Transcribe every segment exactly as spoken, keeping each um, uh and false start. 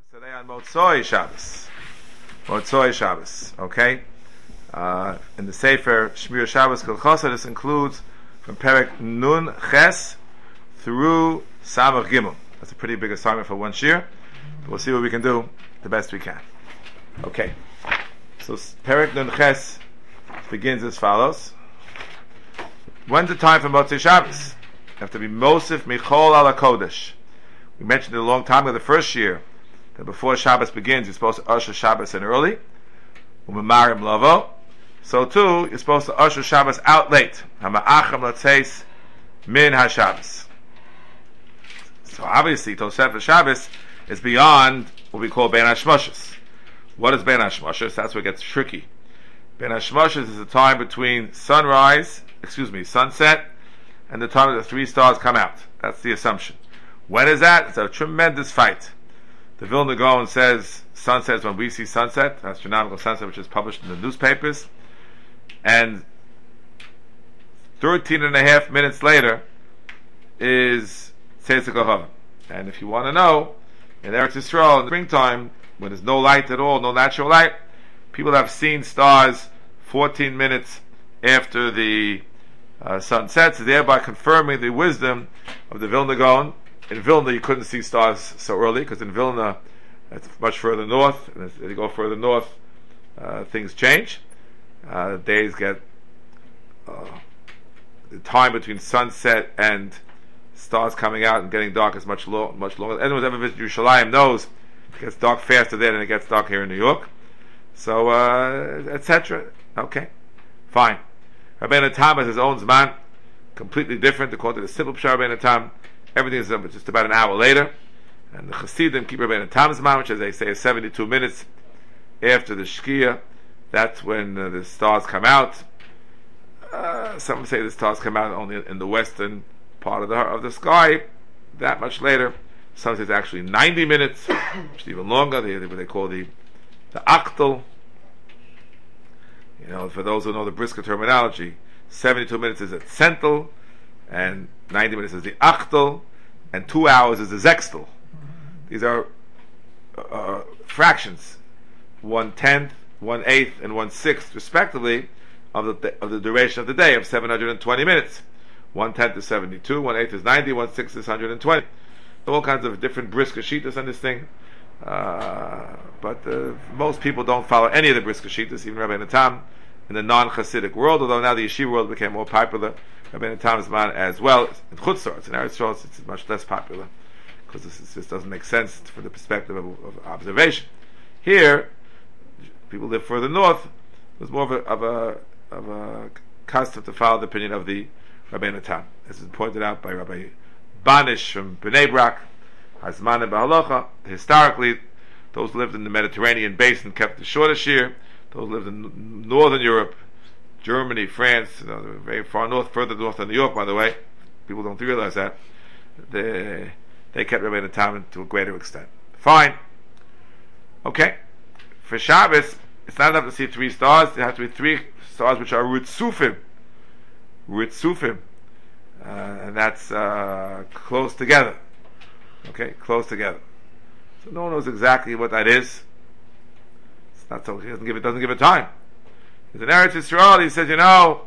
Today on Motzoi Shabbos. Motzoi Shabbos, okay? Uh, in the Sefer Shmir Shabbos Kilchosa, this includes from Perek Nun Ches through Samach Gimel. That's a pretty big assignment for one shir. We'll see what we can do the best we can. Okay. So Perek Nun Ches begins as follows. When's the time for Motzoi Shabbos? You have to be Mosif Michol Ala Kodesh. We mentioned it a long time ago, the first year, that before Shabbos begins, you're supposed to usher Shabbos in early. Umemarim Lavo. So too, you're supposed to usher Shabbos out late. Hama'acham Latzeis Min HaShabbos. So obviously, Tosefet Shabbos is beyond what we call Ben HaShmoshes. What is Ben HaShmoshes? That's where it gets tricky. Ben HaShmoshes is the time between sunrise, excuse me, sunset, and the time that the three stars come out. That's the assumption. When is that? It's a tremendous fight. The Vilna Gaon says sunset is when we see sunset, astronomical sunset, which is published in the newspapers. And thirteen and a half minutes later is Tzeitzei Kohava. And if you want to know, in Eretz Yisrael, in the springtime, when there's no light at all, no natural light, people have seen stars fourteen minutes after the uh, sun sets, thereby confirming the wisdom of the Vilna Gaon. In Vilna, you couldn't see stars so early, because in Vilna, it's much further north, and as you go further north, uh, things change. Uh, days get, uh, the time between sunset and stars coming out and getting dark is much, lo- much longer. Anyone who's ever visited Yerushalayim knows it gets dark faster there than it gets dark here in New York. So, uh, et cetera. Okay, fine. Rabbeinu Tam has his own Zman, completely different, according to the simple Pshar Rabbeinu Tam. Everything is just about an hour later, and the Chassidim keep Rabbeinu Tam's Zman, which, as they say, is seventy-two minutes after the Shkia. That's when uh, the stars come out. Uh, some say the stars come out only in the western part of the of the sky. That much later. Some say it's actually ninety minutes, which is even longer. They, what they call the the Aktel. You know, for those who know the Brisker terminology, seventy-two minutes is a Zentel, and ninety minutes is the Achtel, and two hours is the Zextel. These are uh, fractions, one tenth, one eighth, and one sixth, respectively, of the of the duration of the day of seven hundred and twenty minutes. One tenth is seventy-two, one eighth is ninety, one sixth is one hundred and twenty. All kinds of different Brisker Shitas on this thing, uh, but uh, most people don't follow any of the Brisker Shitas, even Rabbeinu Tam in the non-Hasidic world. Although now the yeshiva world became more popular. Rabbeinu Tam's man as well. In Chutz La'aretz, in Eretz Yisrael, it's much less popular because this is, just doesn't make sense from the perspective of, of observation. Here, people live further north. There's more of a, of a of a custom to follow the opinion of the Rabbeinu Tam. This is pointed out by Rabbi Banish from Bnei Brak, Hazman and Bahalacha. Historically, those who lived in the Mediterranean basin kept the shortest year. Those who lived in northern Europe, Germany, France, you know, very far north, further north than New York, by the way. People don't realize that. They, they kept Rabbeinu Tam to a greater extent. Fine. Okay. For Shabbos, it's not enough to see three stars. There have to be three stars which are Ritzufim. Ritzufim. Uh, and that's uh, close together. Okay? Close together. So no one knows exactly what that is. It's not so, he doesn't give it, doesn't give it time. In Eretz Yisrael, he says, you know,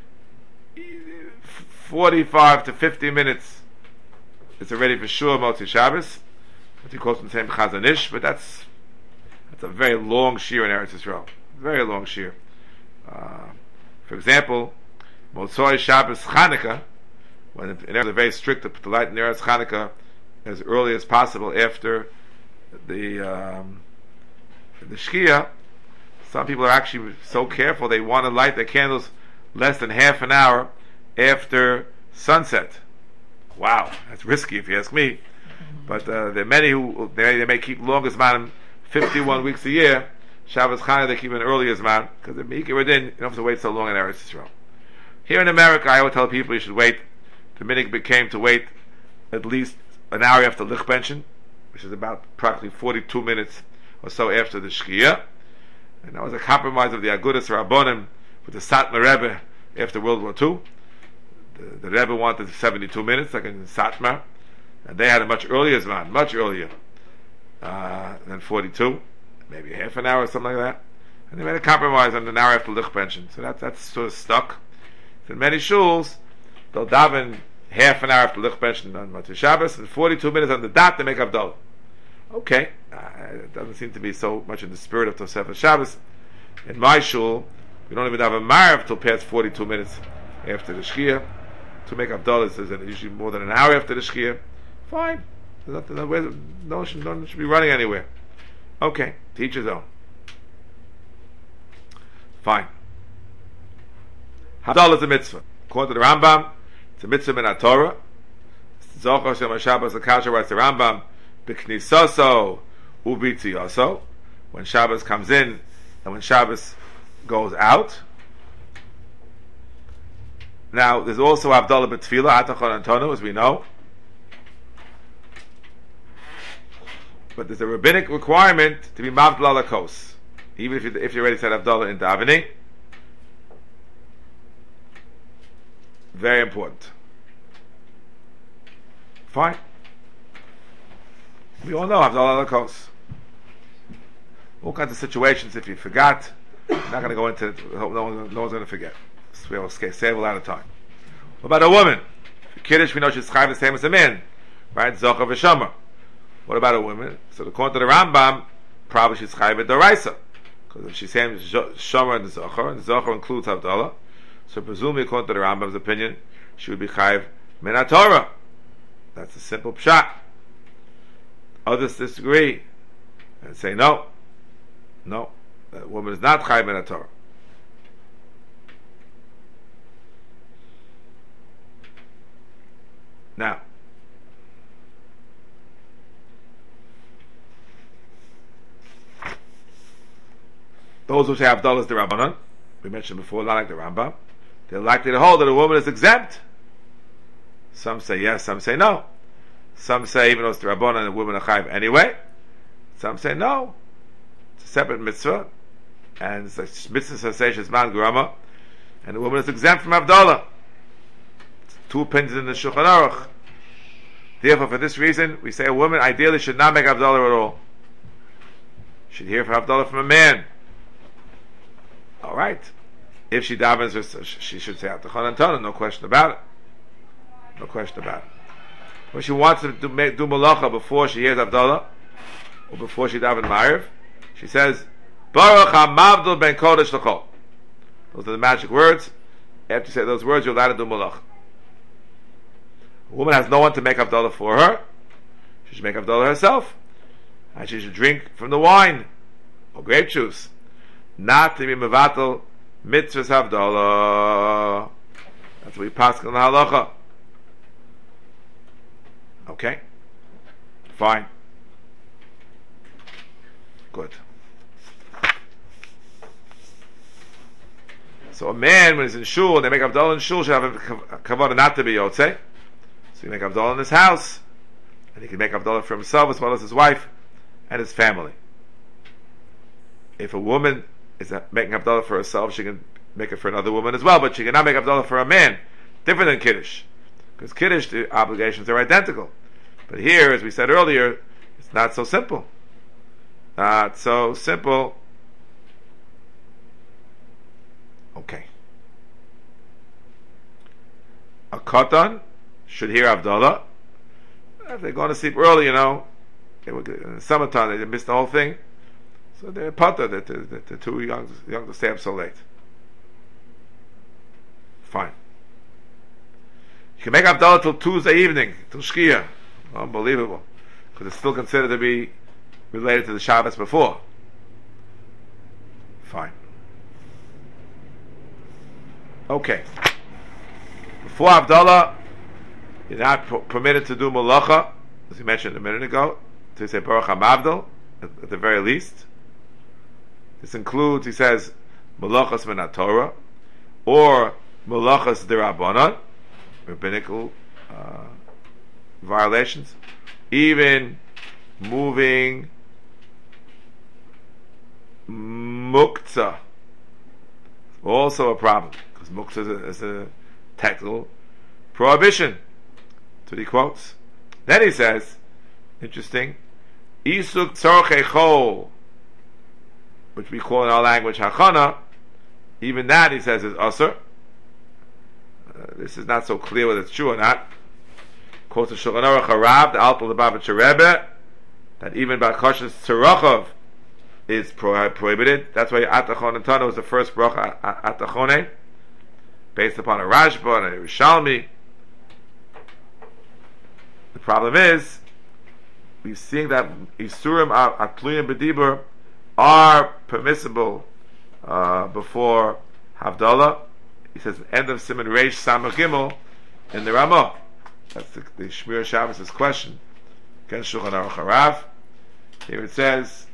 forty-five to fifty minutes, it's already for sure Motzei Shabbos. What he calls the same Chazon Ish, but that's that's a very long shir in Eretz Yisrael. Very long shir. Uh, for example, Motzei Shabbos Chanukah, when in Eretz, they're very strict to put the light in Eretz Chanukah as early as possible after the um, the Shkia. Some people are actually so careful they want to light their candles less than half an hour after sunset. Wow, that's risky if you ask me. But uh, there are many who they, they may keep longest man fifty-one weeks a year. Shabbos Chanukah they keep an earliest man because if you get it in, you don't have to wait so long in Eretz Yisrael. Here in America, I would tell people you should wait. The minhag became to wait at least an hour after Lichbenchen, which is about practically forty-two minutes or so after the Shkia. And that was a compromise of the Agudas Rabbonim with the Satmar Rebbe after World War Two. The, the Rebbe wanted seventy-two minutes, like in Satmar, and they had a much earlier Zman, much earlier. uh, then forty-two, maybe half an hour or something like that. And they made a compromise on an hour after lich pension. So that, that's sort of stuck. In many shuls, they'll daven half an hour after lich pension on Motzei Shabbos, and forty-two minutes on the dot they make Havdalah. Okay, uh, it doesn't seem to be so much in the spirit of Tosefes Shabbos. In my shul, we don't even have a Marav till past forty-two minutes after the Shkia. To make Havdalah is usually more than an hour after the Shkia. Fine. There's nothing, no, no, no, one should be running anywhere. Okay, teach his own. Fine. Havdalah is a mitzvah. According to the Rambam, it's a mitzvah min HaTorah. Zochar Shem HaShabbos, the Kasha writes the Rambam, B'knisoso u'b'tziyoso. When Shabbos comes in and when Shabbos goes out. Now, there's also Havdalah b'tefillah, Atachon and Tonu, as we know. But there's a rabbinic requirement to be Mavdal ala Kos. Even if you, if you already said Havdalah in davening. Very important. Fine. We all know Havdalah ala Kos. All kinds of situations, if you forgot, I'm not going to go into it, no, one, no one's going to forget. So we will save a lot of time. What about a woman? For Kiddush, we know she's chayv the same as a man, right? Zochar v'shomer. What about a woman? So according to the Rambam, probably she's chayv d'oraisa, because if she's saying shomer and zochar, and zochar includes Havdalah, so presumably according to the Rambam's opinion, she would be chayv min HaTorah. That's a simple pshat. Others disagree and say no, no, that woman is not chayv min HaTorah. Now, those who say Havdalah is the Rabbanon, we mentioned before, not like the Rambam, they're likely to hold that a woman is exempt. Some say yes, some say no. Some say even though it's the Rabbanon, the women are chayv anyway. Some say no, it's a separate mitzvah, and it's a mitzvah sensation man grama, and the woman is exempt from Havdalah. Two opinions in the Shulchan Aruch. Therefore, for this reason, we say a woman ideally should not make Havdalah at all. Should hear for Havdalah from a man. All right. If she davens, she should say Atachon and Tonu, no question about it. No question about it. When she wants to do, make, do malacha before she hears Havdalah, or before she daven Ma'ariv, she says, Baruch HaMavdul ben Kodesh l'chol. Those are the magic words. After you say those words, you're allowed to do malacha. A woman has no one to make Havdalah for her. She should make Havdalah herself. And she should drink from the wine or grape juice. Not to be mevatel mitzvahs Havdalah. That's what we pass on the halacha. Okay? Fine. Good. So a man, when he's in shul, and they make Havdalah in shul, should have a kavanah not to be yotzei. So he make Havdalah in his house, and he can make Havdalah for himself as well as his wife and his family. If a woman is making Havdalah for herself, she can make it for another woman as well, but she cannot make Havdalah for a man. Different than Kiddush. Because Kiddush, the obligations are identical. But here, as we said earlier, it's not so simple. Not so simple. Okay. A katan should hear Havdalah. If they're going to sleep early, you know, they were, in the summertime they missed the whole thing, so they're potter that they're, that they're too young, young to stay up so late. Fine. You can make Havdalah till Tuesday evening, till Shkia. Unbelievable, because it's still considered to be related to the Shabbos before. Fine. Okay. Before Havdalah, you're not p- permitted to do malacha, as you mentioned a minute ago, to say Baruch HaMavdal, at, at the very least. This includes, he says, malachas min HaTorah, or malachas d'Rabbanan, rabbinical uh, violations, even moving muktzah, also a problem, because muktzah is a, is a technical prohibition. That's what he quotes. Then he says, interesting, Isuk tzorchei chol, which we call in our language hachana, even that he says is usur. Uh, this is not so clear whether it's true or not. Quotes the Shulchan Aruch Harav, the Alter Lubavitcher Rebbe, that even Bakashas Tzarachov is pro- prohibited. That's why Atachon and Tana was the first bracha Atachone, based upon a Rashba and a Rishalmi. The problem is, we're seeing that Isurim Atluyim B'dibur are permissible uh, before Havdalah. He says, end of Siman Reish Samach Gimel in the Ramah. That's the, the Shmir Shabbos' question. Against Shulchan Aruch Harav. Here it says,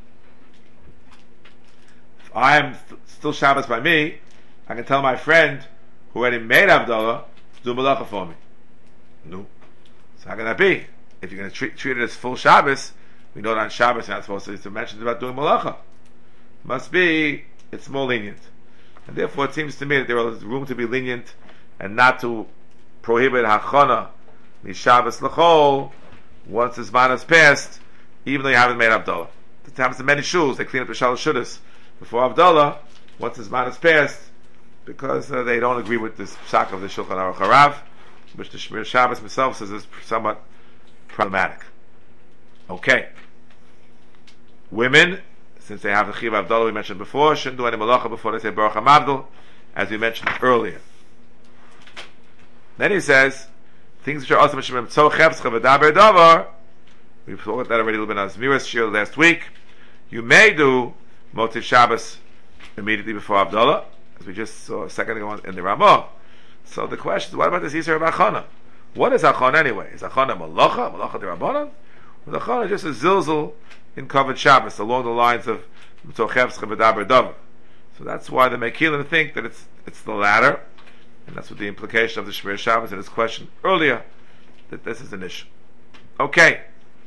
if I am st- still Shabbos by me, I can tell my friend who already made Havdalah, do Malacha for me. No. So how can that be? If you're going to treat, treat it as full Shabbos, we know that on Shabbos you're not supposed to, to mention about doing Malacha. Must be, it's more lenient. And therefore it seems to me that there is room to be lenient and not to prohibit Hachana Shabbos L'chol once the Zman has passed, even though you haven't made Havdalah. It happens in many shuls, they clean up the Shalosh Shudas before Havdalah, once the Zman has passed, because uh, they don't agree with this psak of the Shulchan Aruch Harav, which the Shmir Shabbos himself says is somewhat problematic. Okay. Women, since they have the Chiv Havdalah we mentioned before, shouldn't do any malacha before they say Baruch HaMavdal, as we mentioned earlier. Then he says, things which are also mentioned, so chevscha v'daber davar, we've talked about that already a little bit on Zmiras Shir last week. You may do Motzei Shabbos immediately before Havdalah, as we just saw a second ago in the Ramah. So the question is, what about this Yisur of Achana? What is Achana anyway? Is Achana malacha, malacha d'Rabbanan? Or is Achana just a zilzul in covered Shabbos, along the lines of so chevscha v'daber davar? So that's why the Mekilim think that it's it's the latter. And that's what the implication of the Shmir Shabbos in his question earlier, that this is an issue. Okay.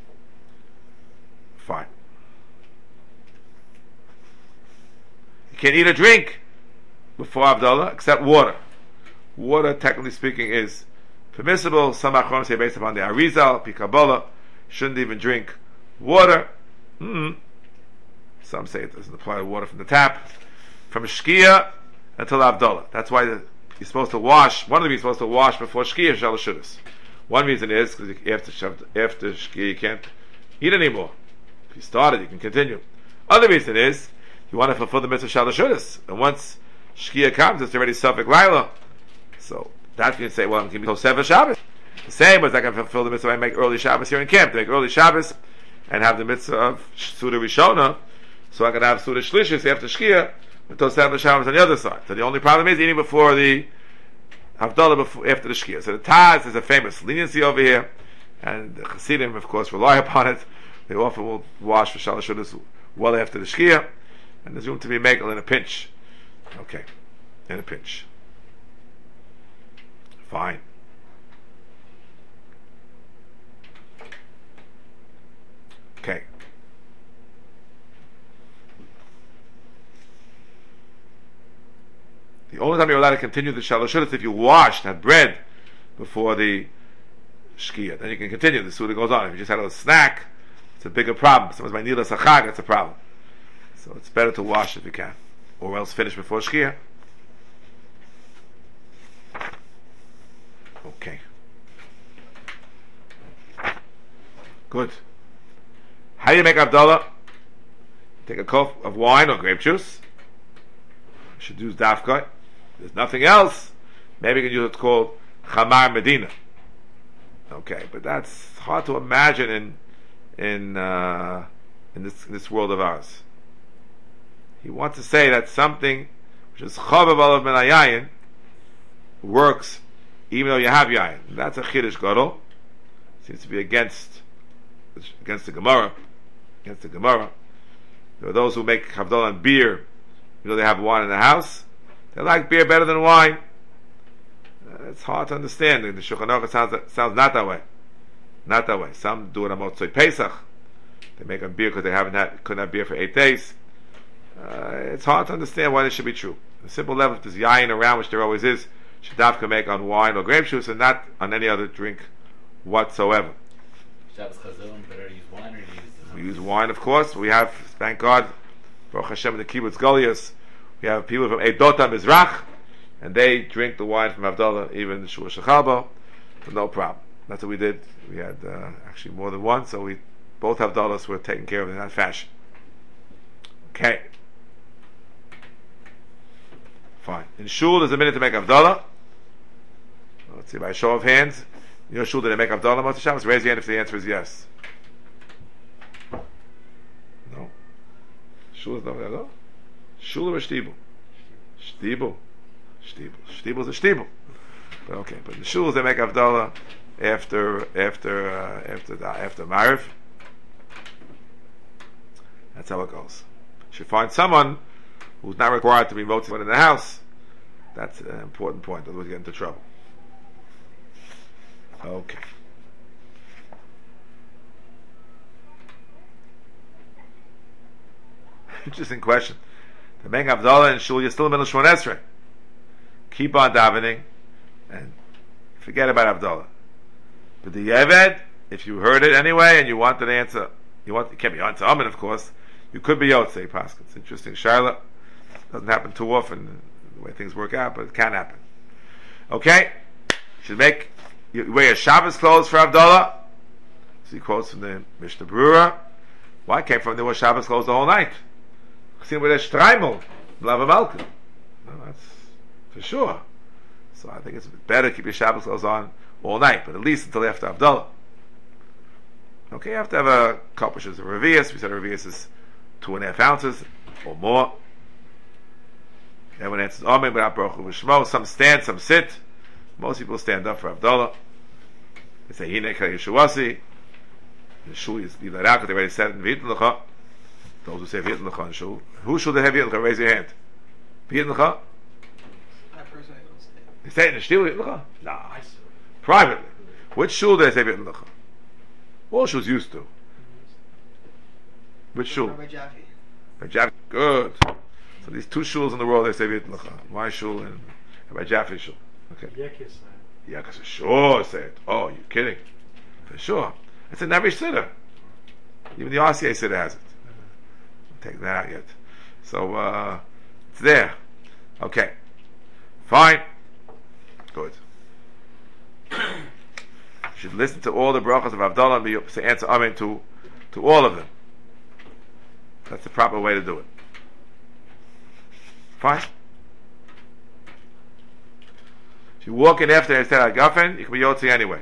Fine. You can't eat or drink before Havdalah except water. Water, technically speaking, is permissible. Some Achronim say based upon the Arizal, Pikabola, shouldn't even drink water. Mm-hmm. Some say it doesn't apply to water from the tap. From Shkia until Havdalah. That's why the You're supposed to wash, one of them you're supposed to wash before Shkia Shalosh Shudas. One reason is because after, after Shkia you can't eat anymore. If you started, you can continue. Other reason is you want to fulfill the mitzvah Shalosh Shudas. And once Shkia comes, it's already Safek Laila. So that you can say, well, I'm going to be Tosef Shabbos. The same as I can fulfill the mitzvah I make early Shabbos here in camp. To make early Shabbos and have the mitzvah of Suda Rishona, so I can have Suda Shlishis after Shkia, with Tosef Shabbos on the other side. So the only problem is eating before the Havdalah before, after the Shkia. So the Taz is a famous leniency over here, and the Chassidim, of course, rely upon it. They often will wash for Shalosh Shudas well after the Shkia, and there's room to be makel in a pinch. Okay, in a pinch. Fine. Okay. The only time you're allowed to continue the Shalosh Shudas is if you washed, had bread before the Shkia. Then you can continue. The Suda goes on. If you just had a snack, it's a bigger problem. Someone's by Nila Sachag, it's a problem. So it's better to wash if you can. Or else finish before Shkia. Okay. Good. How do you make Havdalah? Take a cup of wine or grape juice. You should use dafka. There's nothing else. Maybe you can use what's called Chamar Medina. Okay, but that's hard to imagine in in uh, in this in this world of ours. He wants to say that something which is Chavav Olav Ben Hayayin works even though you have yayin. That's a Chiddush Gadol. Seems to be against against the Gemara. Against the Gemara. There are those who make Havdalah on beer, you know they have wine in the house. They like beer better than wine. Uh, it's hard to understand. The Shulchan Aruch sounds sounds not that way. Not that way. Some do it on Motzei Pesach. They make a beer because they haven't had couldn't have beer for eight days. Uh, it's hard to understand why this should be true. The simple level, if there's yayin around, which there always is, should dafka make on wine or grape juice and not on any other drink whatsoever. Shabbos Chazolim, better use wine or use We use wine, of course. We have, thank God, Baruch Hashem, in the kibbutz Goliath, we have people from Eidota Mizrach, and they drink the wine from Havdalah, even the Shua Shechalbo, so no problem. That's what we did. We had uh, actually more than one, so we both Havdalahs were taken care of in that fashion. Okay. Fine. In Shul, there's a minute to make Havdalah. Let's see, by a show of hands, you know Shul, did they make Havdalah Motzei Shabbos? Raise your hand if the answer is yes. No. Shul is not Havdalah? Shul or Shtibel? Shtibel. Shtibel. Shtibel is a Shtibel. But okay, but in the Shuls they make Havdalah after after uh, after the, after Mariv. That's how it goes. You should find someone who's not required to be motzei in the house. That's an important point, otherwise you get into trouble. Okay. Interesting question. To make Havdalah in Shul, you're still in the middle of Shmon Esrei. Keep on davening and forget about Havdalah. But the Yeved, if you heard it anyway and you want an answer, you want, you can't be on to Amen, of course, you could be Yotzei Pascha. It's interesting. Charlotte doesn't happen too often the way things work out, but it can happen. Okay? You should make, you wear your Shabbos clothes for Havdalah. So he quotes from the Mishnah Brura. Why can't from there wear Shabbos clothes the whole night? See with a Streimel, Blava Malka. No, that's for sure. So I think it's better to keep your Shabbos clothes on all night, but at least until after Havdalah. Okay, you have to have a cup which is a Revius. We said a Revius is two and a half ounces or more. Everyone answers Amen without Baruch Hu V'Shmo. Some stand, some sit. Most people stand up for Havdalah. They say Hine Kal Yeshuasi. The Shul is leave that out because they already said it in V'Yitn L'cha. Those who say V'Yitn L'cha in Shul. Who should they have V'Yitn L'cha? Raise your hand. V'Yitn L'cha? I personally don't say it. They say it in the Shul V'Yitn L'cha? Nah. Privately. Which Shul do they say V'Yitn L'cha? All Shuls used to. Which Shul? Rabbi Jaffe. Rabbi Jaffe. Good. So these two Shuls in the world they say V'Yitn L'cha. My Shul and Rabbi Jaffe Shul. Okay. Yekis. Yekis sure say it. Oh, you're kidding. For sure. It's in every sitter. Even the R C A sitter has it. I'm taking that out yet. So, uh, it's there. Okay. Fine. Good. You should listen to all the brachas of Havdalah and be, say answer Amen to, to all of them. That's the proper way to do it. Fine. If you walk in after instead of Gafen, you can be Yotzi anyway.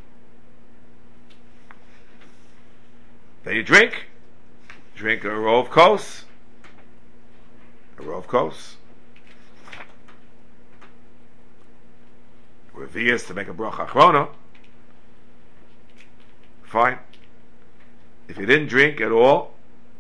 Then you drink. Drink a row of kos. A row of kos. Revius to make a bracha achrona. Fine. If you didn't drink at all,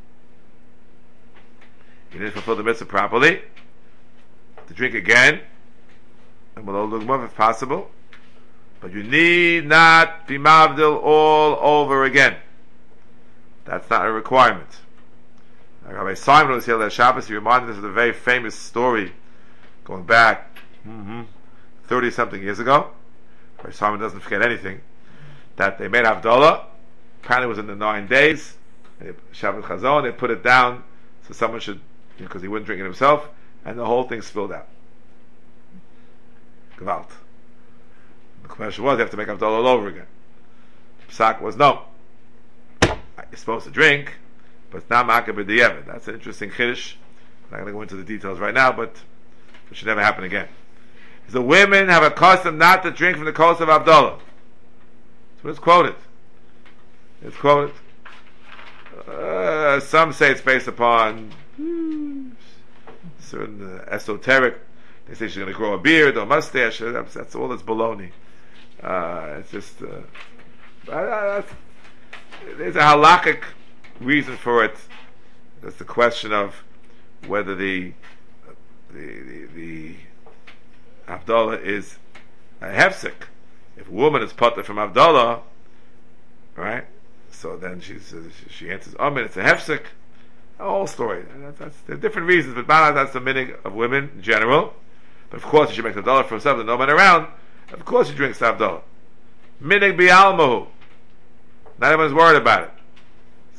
you didn't fulfill the mitzvah properly, to drink again, and below lugmav if possible, but you need not be mavdil all over again. That's not a requirement. Rabbi Simon was here last Shabbos. He reminded us of the very famous story going back mm-hmm, thirty something years ago. Rabbi Simon doesn't forget anything. That they made Havdalah. Apparently it was in the nine days. Shabbos Chazon. They put it down so someone should, because you know, he wouldn't drink it himself, and the whole thing spilled out. Gewalt. The question was, you have to make Havdalah all over again. The psak was no. You're supposed to drink, but it's not makah b'di'evet. That's an interesting chiddush. I'm not going to go into the details right now, but it should never happen again. The women have a custom not to drink from the kos of Havdalah. So it's quoted. It's quoted. Uh, some say it's based upon hmm, certain uh, esoteric. They say she's going to grow a beard or mustache. That's, that's all that's baloney. Uh, it's just. Uh, uh, there's a halakhic reason for it. That's the question of whether the the the, the Havdalah is a hefsek. If a woman is putter from Havdalah, right? So then she's, uh, she answers, Amen, it's a hefsek. A whole story. And that's, that's, there are different reasons, but that's the meaning of women in general. But of course, if she makes Havdalah for herself, there's no man around, of course she drinks Havdalah. Minig bi'almahu. Not everyone's worried about it.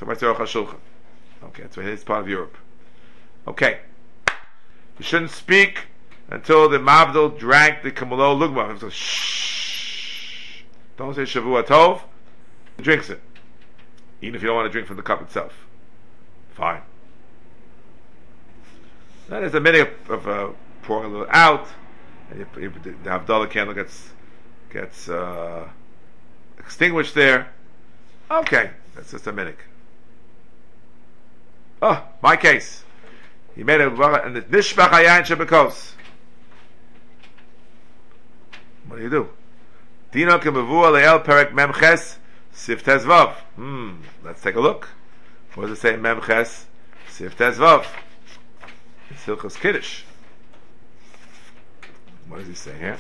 So what's Aruch HaShulchan? Okay, so it's part of Europe. Okay. You shouldn't speak until the Mavdil drank the Kamalo Lugma. So shh. Don't say Shavua Tov. He drinks it. Even if you don't want to drink from the cup itself. Fine. Then there's a minute of uh, pouring a little out, and you, you, the Havdalah candle gets gets uh, extinguished there. Okay, that's just a minute. Oh, my case. He made a and the nishbach hayayin shebekos. What do you do? Dino kemevu le'el perek memches siftez vav. Hmm. Let's take a look. What does it say? Memches siftez vav. It's Hilchos Kiddush. What does he say here?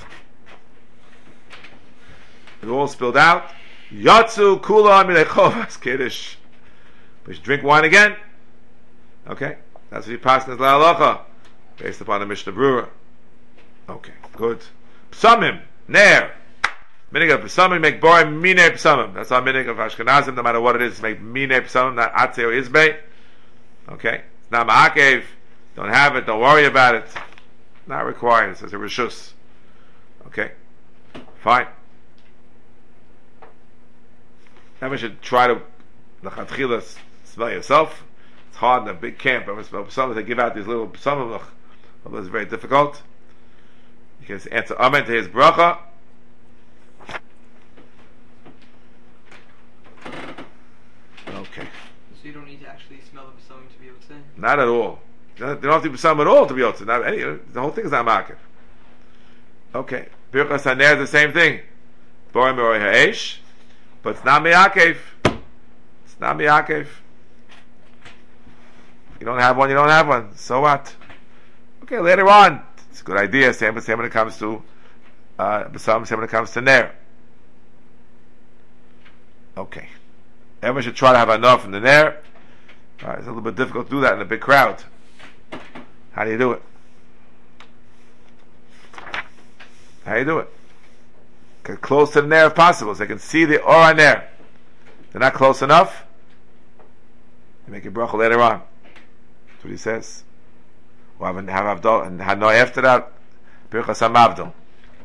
It all spilled out. Yatsu kula milechovas Kiddush. We should drink wine again. Okay, that's what he passed in his la'alacha, based upon the Mishnah Brura. Okay, good. Psamim, ner. Minig of psamim make borim mine psamim. That's our minig of Ashkenazim. No matter what it is, make mine psamim, not atze or izbei. Okay, it's not ma'akev. Don't have it. Don't worry about it. Not required. It says a rishus. Okay, fine. Now we should try to l'chatchila smell yourself. It's hard in a big camp. Some they give out these little some of them. It's very difficult. You can answer amen to his bracha. Okay. So you don't need to actually smell the something to be able to say? Not at all. You don't have to be some at all to be able to. Not any, the whole thing is not market. Okay. Birchas haner is the same thing. Borim or ha'esh, but it's not miyakev. It's not miyakev. You don't have one, you don't have one. So what? Okay, later on, it's a good idea. Same, same when it comes to uh, Basam, same when it comes to Ner. Okay. Everyone should try to have enough in the Ner. All right, it's a little bit difficult to do that in a big crowd. How do you do it? How do you do it? Get close to the Ner if possible, so they can see the Ora Ner. They're not close enough. You make a bracha later on. That's what he says. We'll have, have Avdol, and had no after that, Birchas HaMavdil.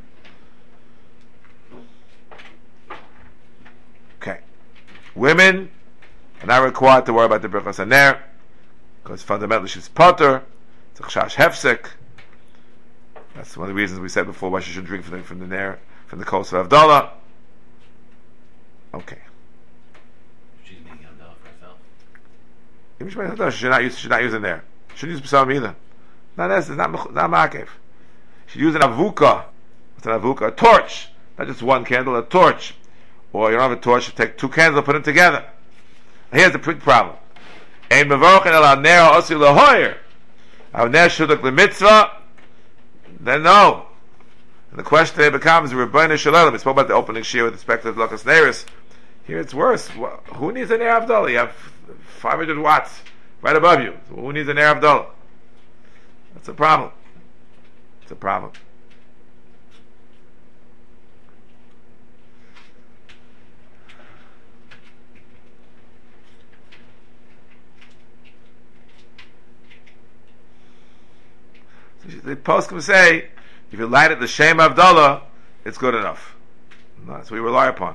Okay. Women are not required to worry about the Birchas HaNer, because fundamentally she's potter. It's a chash hefsek. That's one of the reasons we said before why she shouldn't drink from the, from the Ner, from the coast of Avdallah. Okay. She's making Avdallah for herself. Even she should not use, she should not use it there. Shouldn't use Psalm either. Not this, it's not, not Ma'akev. She'd use an avuka. What's an avuka? A torch. Not just one candle, a torch. Or you don't have a torch, you take two candles and put them together. And here's the big problem. Ein mevorchen el haner osi lehoyer. Haner shuduk lemitzvah. Then no. And the question then becomes, Rebbeinu Shalom, we spoke about the opening shir with respect to Lakas Neris. Here it's worse. Who needs an Ner Avdallah? You have five hundred watts right above you. So who needs an Ner Avdallah? That's a problem. It's a problem. So the poskim say, if you light it the Shem Avdallah, it's good enough. That's what we rely upon.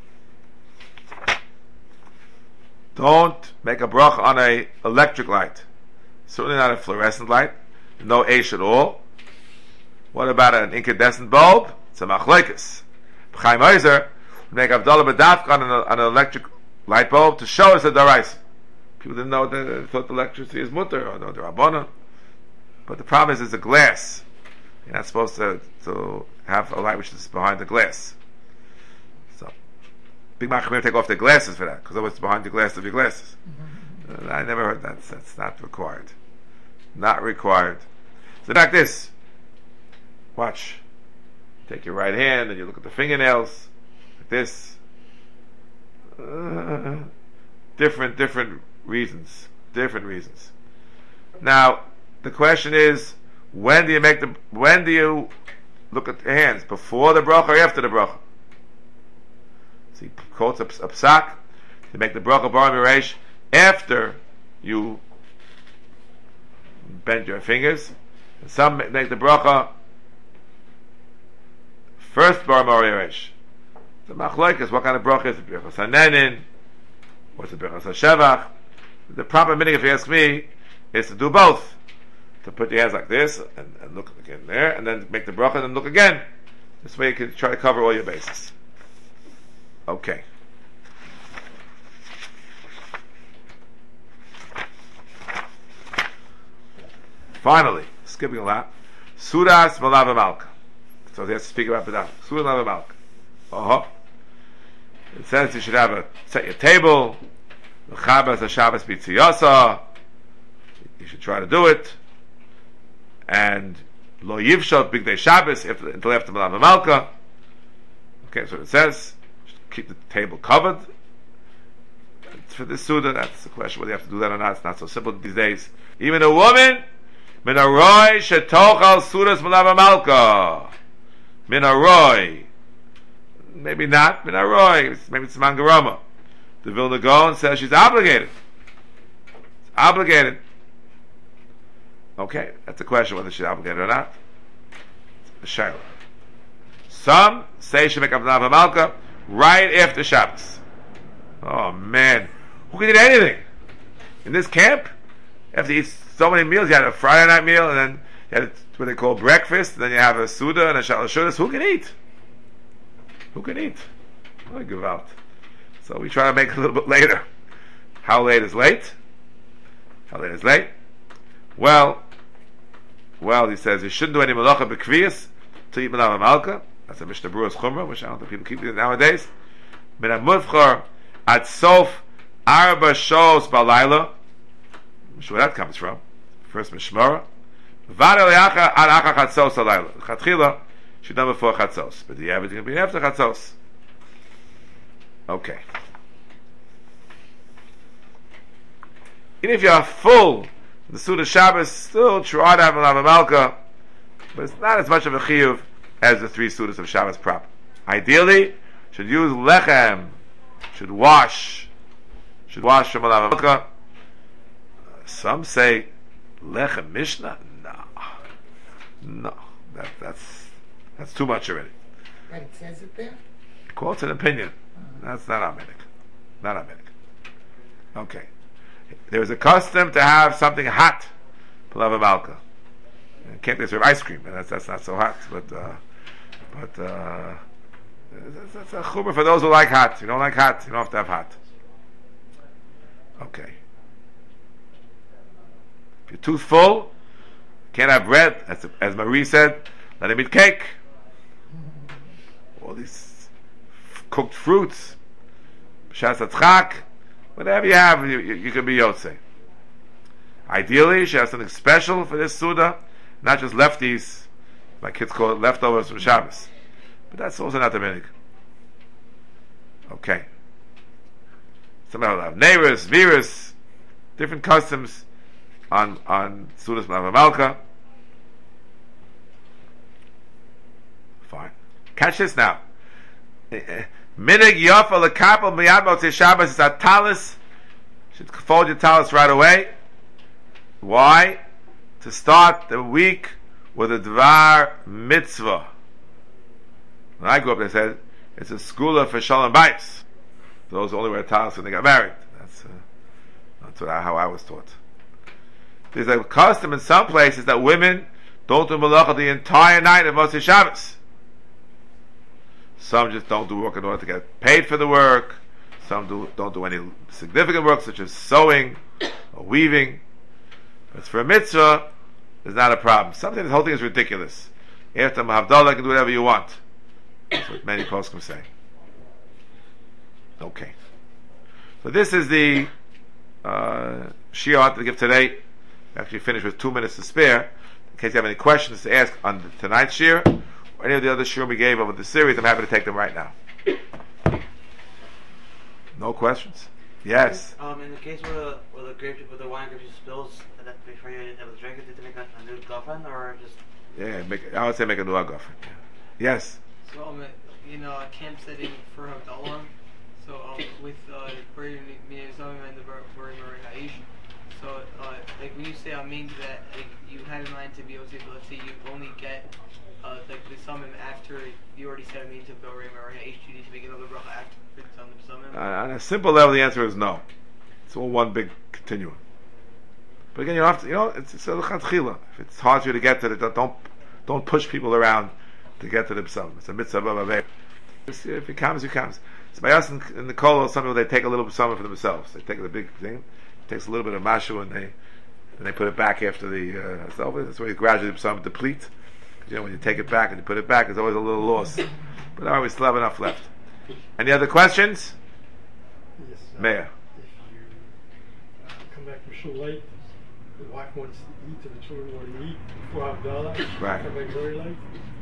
Don't make a brach on a electric light. Certainly not a fluorescent light. No ash at all. What about an incandescent bulb? It's a machlekes. Chaim Ozer would make Avdallah b'dafka on, on an electric light bulb to show us the daraisa. People didn't know that they thought the electricity is mutter or no the rabbanon. But the problem is, it's a glass. You're not supposed to, to have a light which is behind the glass. So, big machmir take off their glasses for that, because what's behind the glass of your glasses. Mm-hmm. Uh, I never heard that. That's not required. Not required. So, like this. Watch. Take your right hand and you look at the fingernails, like this. Uh, different, different reasons. Different reasons. Now, the question is, when do you make the, when do you look at your hands? Before the bracha or after the bracha? So he quotes a, a psak, to make the bracha bar miresh after you bend your fingers. And some make the bracha first bar moriresh. The machlokes, what kind of bracha is it? Brachas hanenin, what's the brachas hashevach? The proper meaning, if you ask me, is to do both. To put your hands like this and, and look again there, and then make the bracha and then look again. This way you can try to cover all your bases. Okay. Finally, skipping a lot, Sudas Malava Malka. So he has to speak about Badam. Sudas Malava Malka. Uh-huh. It says you should have a, set your table, the Chabas HaShabbos B'tziyasa. You should try to do it. And Lo Yivshot Big Day Shabbos until after Malava Malka. Okay, so it says, keep the table covered. For this Suda, that's the question whether you have to do that or not. It's not so simple these days. Even a woman, Min Aroi Shetochal Sudas Malava Malka. Min Aroi. Maybe not Min Aroi. Maybe it's Mangarama. The Vilna Gaon says she's obligated. It's obligated. Okay, that's a question whether she's obligated or not. It's a shayla. Some say she make up Malava Malka right after Shabbos. Oh man, who can eat anything in this camp? You have to eat so many meals. You had a Friday night meal, and then you had what they call breakfast, and then you have a Suda and a Shalashudas. Who can eat? Who can eat? Oh, give out. So we try to make it a little bit later. How late is late? How late is late? Well, well, he says you shouldn't do any malacha b'kviyas to eat Malava Malka. That's a Mishnah Berurah's Chumrah, which I don't think people keep it nowadays. Min ha-muvchar at sof arba shos balayla. I'm sure where that comes from. First Mishmara. Vada le'acha ad acha chatzos alayla. Chatchila should done before chatzos, but the average is going to be after chatzos. Okay. Even if you are full, the Suda Shabbos, still try to have Malava Malka, but it's not as much of a chiyuv as the three Sudas of Shabbos proper. Ideally, should use lechem, should wash, should wash from Malava Malka. Some say lechem Mishnah. No, no, that, that's that's too much already. But it says it there. Quotes an opinion. That's not Amenik. Not Amenik. Okay. There was a custom to have something hot, Malava Malka. You can't they serve ice cream, and that's that's not so hot. But uh, but uh, that's, that's a chumrah for those who like hot. You don't like hot, you don't have to have hot. Okay. If your tooth full, can't have bread. As as Marie said, let him eat cake. All these f- cooked fruits, b'shas hatzchak. Whatever you have, you, you, you can be Yotzei. Ideally, you should have something special for this Suda, not just lefties, my kids call it leftovers from Shabbos. But that's also not the minig. Okay. Somebody will have neighbors, viras, different customs on on Sudas Malava Malka. Fine. Catch this now. Minig yofa lekapel miyad motzei Shabbos is a talis. Should fold your talis right away. Why? To start the week with a dvar mitzvah. When I grew up, they said it's a skula for shalom bayis. Those who only wear talis when they got married. That's uh, that's what I, how I was taught. There's a custom in some places that women don't do malacha the entire night of Motzei Shabbos. Some just don't do work in order to get paid for the work. Some do, don't do any significant work, such as sewing or weaving. But for a mitzvah, it's not a problem. Sometimes the whole thing is ridiculous. After Mahavdalah, you can do whatever you want. That's what many poskim say. Okay. So this is the uh, shiur I wanted to give today. We actually finished with two minutes to spare. In case you have any questions to ask on the, tonight's shiur, or any of the other shiur we gave over the series, I'm happy to take them right now. No questions? Yes. Um, in the case where the, where the grape, where the wine grape juice spills, that before you able to drink it, did they make a, a new girlfriend or just? Yeah, make, I would say make a new girlfriend. Yeah. Yes. So, um, you know, a camp setting for Havdalah, So um, with uh, Bari Minazam and the Bari Mari Haish, so uh, like when you say Amin to that, like you have in mind to be able to, let's say you only get uh, like the summon after you already said Amin to Bari Mari Haish, you need to make another bracha after the summon. Uh, on a simple level, the answer is no. It's all one big continuum. But again, you don't have to, you know, it's, it's a lechatchila. If it's hard for you to get to it, don't don't push people around to get to the psalm. It's a mitzvah b'aveh. If it comes, it comes. So by us in, in the kol, some people they take a little psalm for themselves. They take the big thing, it takes a little bit of mashu, and they and they put it back after the uh, it's over. That's why you gradually the psalm deplete. You know, when you take it back and you put it back, there's always a little loss. But all right, we still have enough left. Any other questions? Yes. Uh, Mayor. If you uh, come back from shul late, the wife wants to eat, or the children want to eat before Havdalah. Right. Come back very late.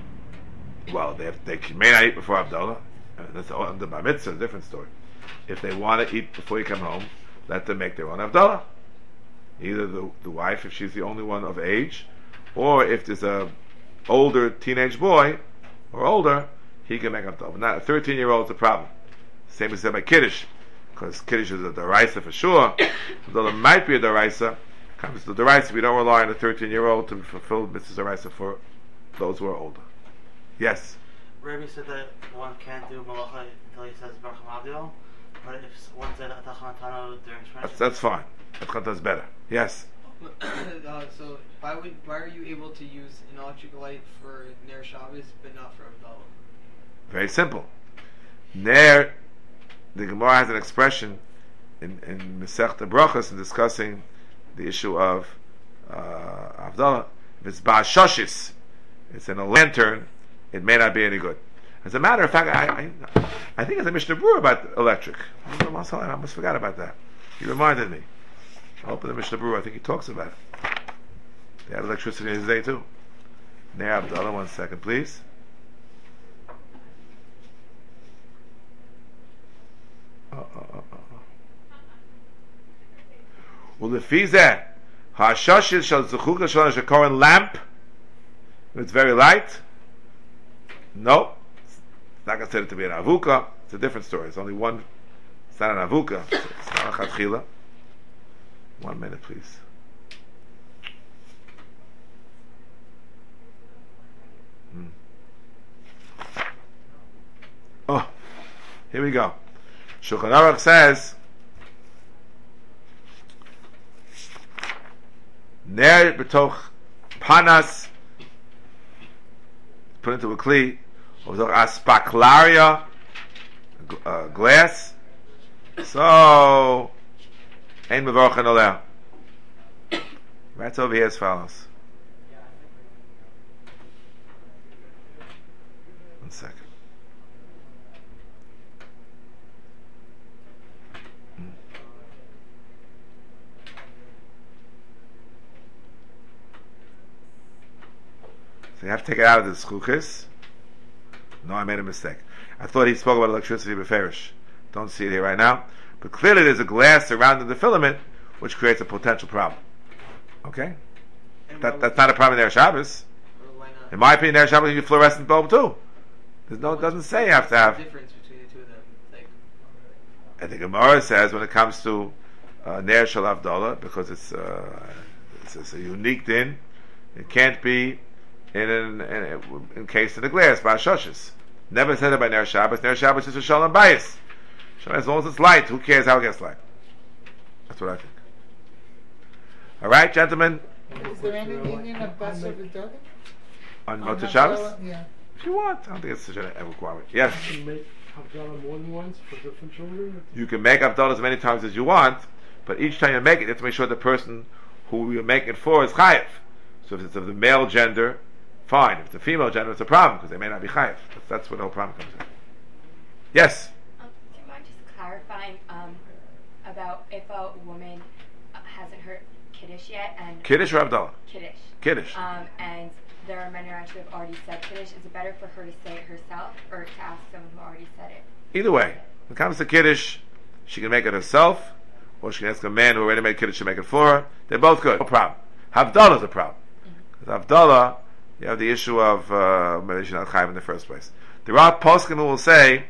Well, they, have, they may not eat before Havdalah. Uh, that's all under Bar Mitzvah, a different story. If they want to eat before you come home, let them make their own Havdalah. Either the, the wife, if she's the only one of age, or if there's a older teenage boy or older, he can make Havdalah. But not a thirteen-year-old is a problem. Same as said by Kiddush, because Kiddush is a deraisa for sure. Although it might be a deraisa, comes to the deraisa, we don't rely on a thirteen-year-old to fulfill mitzvah deraisa for those who are older. Yes. Rabbi said that one can't do malacha until he says Baruch Hamavdil, but if one said Atachanatano during Shemini, That's, that's fine. That's better. Yes. uh, so why would why are you able to use an electric light for Ner Shabbos but not for Havdalah? Very simple. Ner, the Gemara has an expression in, in Masechta Brachos in discussing the issue of uh, Havdalah. If it's Ba'ashoshis, it's in a lantern, it may not be any good. As a matter of fact, I I, I think it's a Mishnah Berurah about electric. I almost forgot about that. He reminded me. I open the Mishnah Berurah, I think he talks about it. They had electricity in his day too. Ner Havdalah, one second please. Uh, uh, uh, uh. Well, the fizeh hashashis shal zuchuka shal shakoran lamp. If it's very light, no, it's not considered to be an avuka. It's a different story. It's only one. It's not an avuka. It's, it's not a chatchila. One minute, please. Hmm. Oh, here we go. Shulchan Aruch says, Ner b'toch panas, put into a kli, or b'toch aspaklaria, uh, glass. So, ein mevorchen oleh. Right over here as follows. One second. So you have to take it out of the schuchis. No, I made a mistake. I thought he spoke about electricity beferish. Don't see it here right now. But clearly there's a glass surrounding the filament which creates a potential problem. Okay? That, that's not a problem in Erev Shabbos. Why not? In my opinion, Erev Shabbos you use fluorescent bulb too. There's no, it doesn't say you have to have. What's the difference between the two of them? Like, I think Gemara says when it comes to uh, Ner Shel Havdalah, because it's, uh, it's, it's a unique din, it can't be in an, in, encased in the glass by shoshes. Never said it by Ner Shabbos. Ner Shabbos is a shalom bayis. As long as it's light, who cares how it gets light? That's what I think. All right, gentlemen. Is there any union of Basar V'Dodim? On On Motzei Shabbos, Havdalah? Yeah. if you want. I don't think it's such a requirement. Yes, You can make Havdalah more than once for different children. you can make Havdalah as many times as you want, but each time you make it, you have to make sure the person who you're making it for is chayiv. So if it's of the male gender, fine. If it's a female gender, it's a problem because they may not be chayiv. That's, that's where the whole problem comes in. Yes. Um, do you mind just clarifying um, about if a woman uh, hasn't heard Kiddush yet and Kiddush or Havdalah? Kiddush, Kiddush. um, and there are many around who have already said Kiddush, is it better for her to say it herself or to ask someone who already said it? Either way, when it comes to Kiddush, she can make it herself, or she can ask a man who already made Kiddush to make it for her. They're both good. No problem. Havdalah is a problem. Because mm-hmm. Havdalah, you have the issue of uh, maybe she's not chayiv in the first place. There are poskim who will say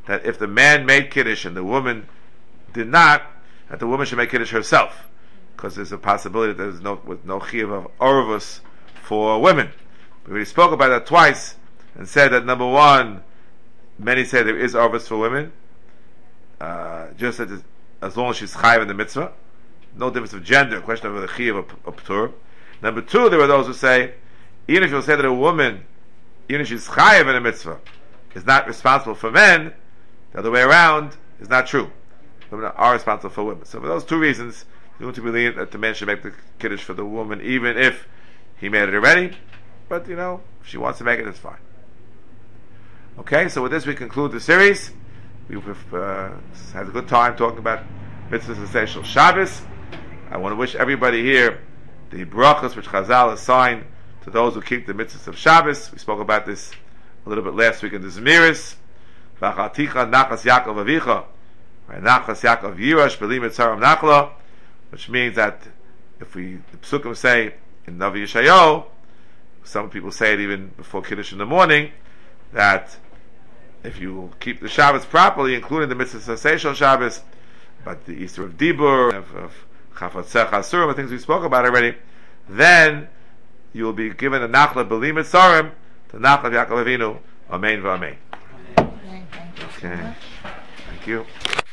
that if the man made Kiddush and the woman did not, that the woman should make Kiddush herself, because there's a possibility that there's no with no chiyuv of orvus for women. We already spoke about that twice and said that number one, many say there is orvus for women, uh, just as, as long as she's chayiv in the mitzvah, no difference of gender, question of the chiyuv of ptur. Number two, there are those who say, even if you'll say that a woman, even if she's chayiv in a mitzvah, is not responsible for men, the other way around is not true. Women are responsible for women. So for those two reasons, you want to believe that the man should make the Kiddush for the woman, even if he made it already. But, you know, if she wants to make it, it's fine. Okay, so with this we conclude the series. We've uh, had a good time talking about Mitzvahs Essential Shabbos. I want to wish everybody here the brachas which Chazal assigned to those who keep the Mitzvahs of Shabbos. We spoke about this a little bit last week in the Zmiris. V'achaticha nachas Yaakov avicha, nachas Yaakov yirash b'li mitzaram nachla, which means that if we, the Psukim say in Navi Yeshayahu, some people say it even before Kiddush in the morning, that if you keep the Shabbos properly, including the Mitzvah Sasei Shabbos, but the Easter of Dibur, of, of Chafatzech Asurim, the things we spoke about already, then you will be given a Nachla B'li Mitzarim, the Nachla of Yaakov Avinu, Amen v'Amen. Thank you so Okay. much. Thank you.